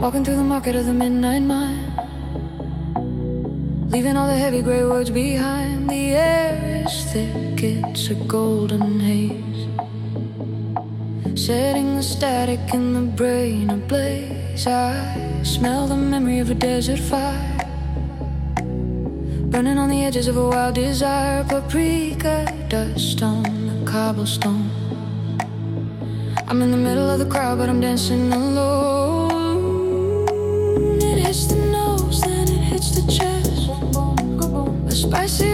Walking through the market of the midnight mile, leaving all the heavy gray words behind. The air is thick, it's a golden haze, setting the static in the brain ablaze. I smell the memory of a desert fire, burning on the edges of a wild desire. Paprika dust on the cobblestone. I'm in the middle of the crowd, but I'm dancing alone. It hits the nose, then it hits the chest. A spicy